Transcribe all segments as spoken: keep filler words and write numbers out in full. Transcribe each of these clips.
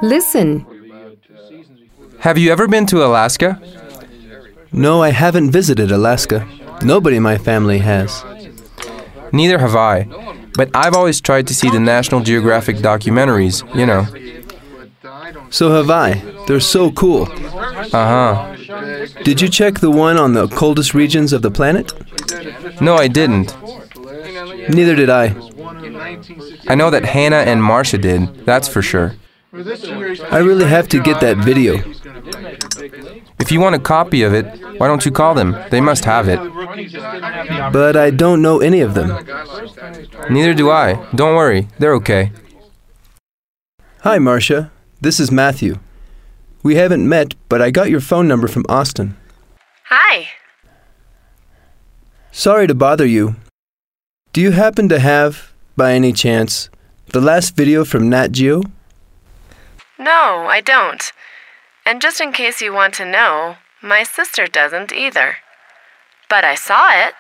Listen. Have you ever been to Alaska? No, I haven't visited Alaska. Nobody in my family has. Neither have I, but I've always tried to see the National Geographic documentaries, you know. So have I. They're so cool. Uh-huh. Did you check the one on the coldest regions of the planet? No, I didn't. Neither did I. I know that Hannah and Marcia did, that's for sure. I really have to get that video. If you want a copy of it, why don't you call them? They must have it. But I don't know any of them. Neither do I. Don't worry, they're okay. Hi, Marcia. This is Matthew. We haven't met, but I got your phone number from Austin. Hi. Sorry to bother you. Do you happen to have, by any chance, the last video from Nat Geo? No, I don't. And just in case you want to know, my sister doesn't either. But I saw it.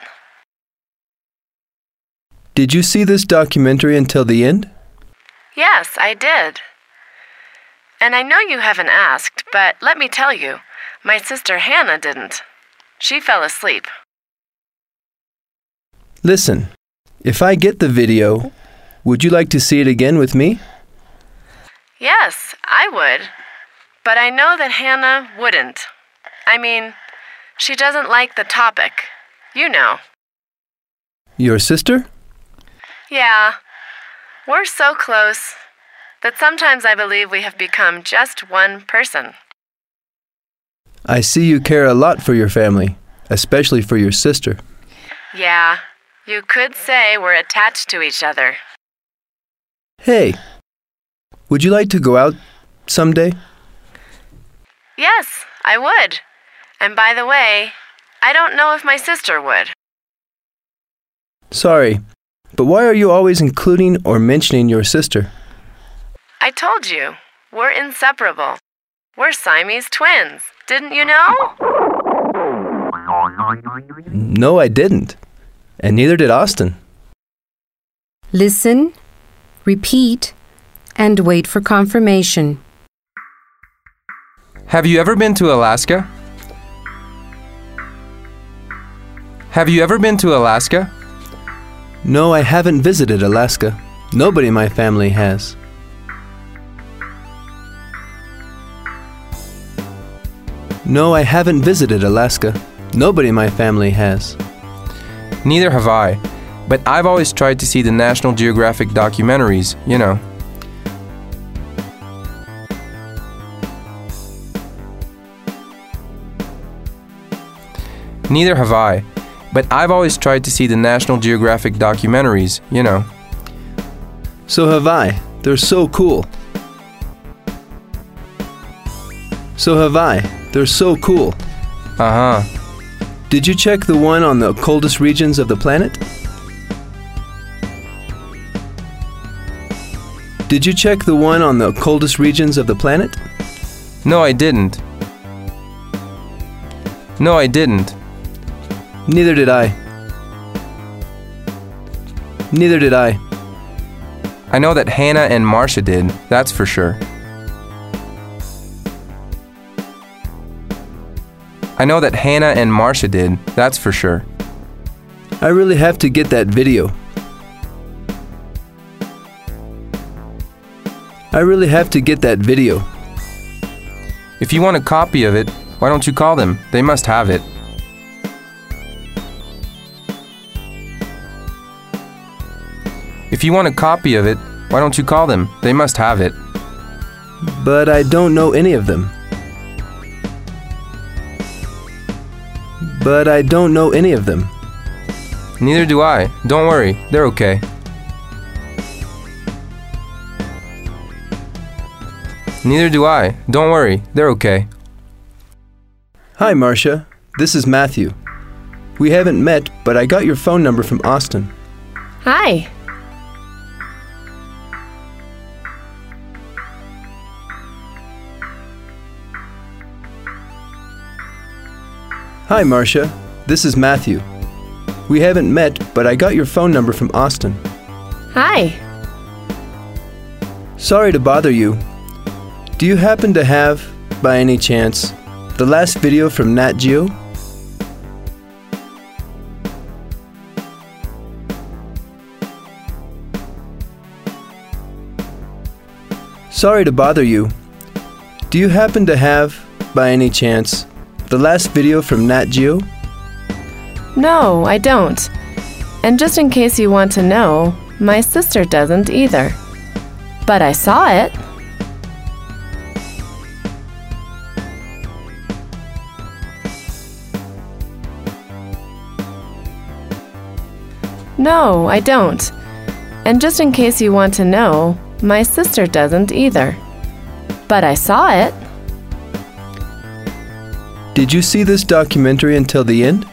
Did you see this documentary until the end? Yes, I did. And I know you haven't asked, but let me tell you, my sister Hannah didn't. She fell asleep. Listen, if I get the video, would you like to see it again with me? Yes, I would. But I know that Hannah wouldn't. I mean, she doesn't like the topic. You know. Your sister? Yeah. We're so close that sometimes I believe we have become just one person. I see you care a lot for your family, especially for your sister. Yeah, you could say we're attached to each other. Hey, would you like to go out someday? Yes, I would. And by the way, I don't know if my sister would. Sorry, but why are you always including or mentioning your sister? I told you, we're inseparable. We're Siamese twins. Didn't you know? No, I didn't. And neither did Austin. Listen, repeat, and wait for confirmation. Have you ever been to Alaska? Have you ever been to Alaska? No, I haven't visited Alaska. Nobody in my family has. No, I haven't visited Alaska. Nobody in my family has. Neither have I, but I've always tried to see the National Geographic documentaries, you know. Neither have I, but I've always tried to see the National Geographic documentaries, you know. So have I. They're so cool. So have I. They're so cool. Uh-huh. Did you check the one on the coldest regions of the planet? Did you check the one on the coldest regions of the planet? No, I didn't. No, I didn't. Neither did I. Neither did I. I know that Hannah and Marcia did, that's for sure. I know that Hannah and Marcia did, that's for sure. I really have to get that video. I really have to get that video. If you want a copy of it, why don't you call them? They must have it. If you want a copy of it, why don't you call them? They must have it. But I don't know any of them. But I don't know any of them. Neither do I. Don't worry, they're okay. Neither do I. Don't worry, they're okay. Hi, Marcia. This is Matthew. We haven't met, but I got your phone number from Austin. Hi. Hi, Marcia. This is Matthew. We haven't met, but I got your phone number from Austin. Hi. Sorry to bother you. Do you happen to have, by any chance, the last video from Nat Geo? Sorry to bother you. Do you happen to have, by any chance, the last video from Nat Geo? No, I don't. And just in case you want to know, my sister doesn't either. But I saw it. No, I don't. And just in case you want to know, my sister doesn't either. But I saw it. Did you see this documentary until the end?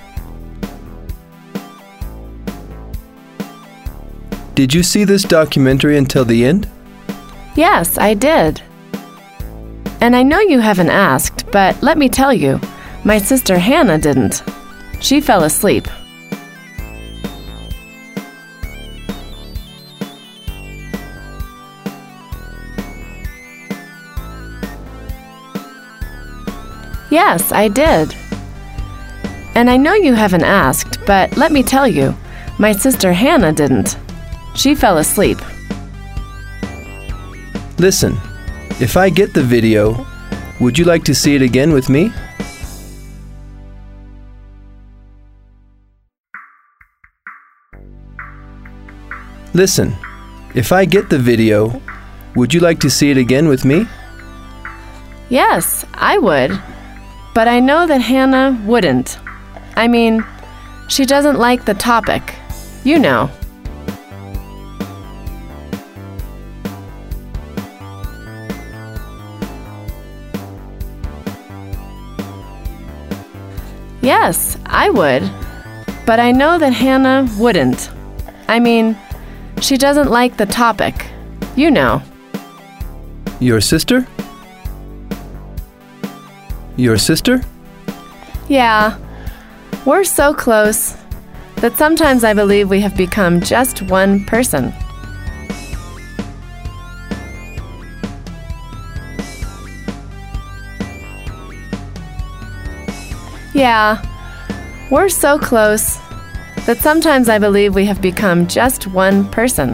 Did you see this documentary until the end? Yes, I did. And I know you haven't asked, but let me tell you, my sister Hannah didn't. She fell asleep. Yes, I did. And I know you haven't asked, but let me tell you, my sister Hannah didn't. She fell asleep. Listen, if I get the video, would you like to see it again with me? Listen, if I get the video, would you like to see it again with me? Yes, I would. But I know that Hannah wouldn't. I mean, she doesn't like the topic. You know. Yes, I would. But I know that Hannah wouldn't. I mean, she doesn't like the topic. You know. Your sister? Your sister? Yeah. We're so close that sometimes I believe we have become just one person. Yeah. We're so close that sometimes I believe we have become just one person.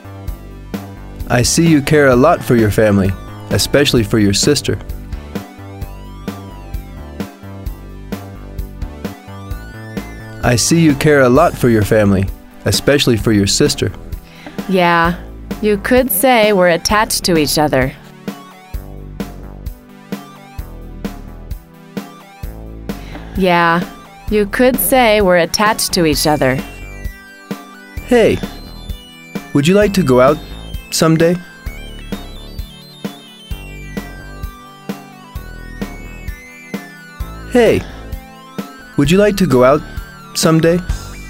I see you care a lot for your family, especially for your sister. I see you care a lot for your family, especially for your sister. Yeah, you could say we're attached to each other. Yeah, you could say we're attached to each other. Hey, would you like to go out someday? Hey, would you like to go out someday?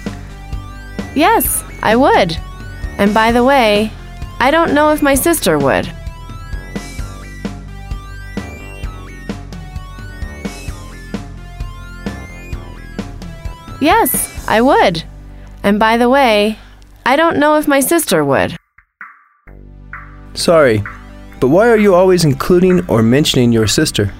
Yes, I would. And by the way, I don't know if my sister would. Yes, I would. And by the way, I don't know if my sister would. Sorry, but why are you always including or mentioning your sister?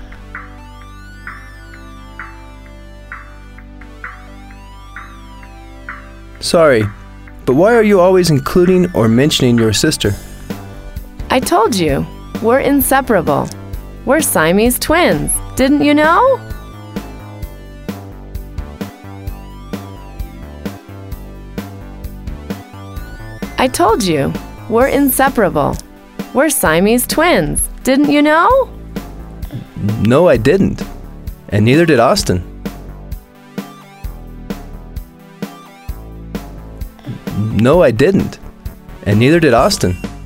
Sorry, but why are you always including or mentioning your sister? I told you, we're inseparable. We're Siamese twins. Didn't you know? I told you, we're inseparable. We're Siamese twins. Didn't you know? No, I didn't. And neither did Austin. No, I didn't. And neither did Austin.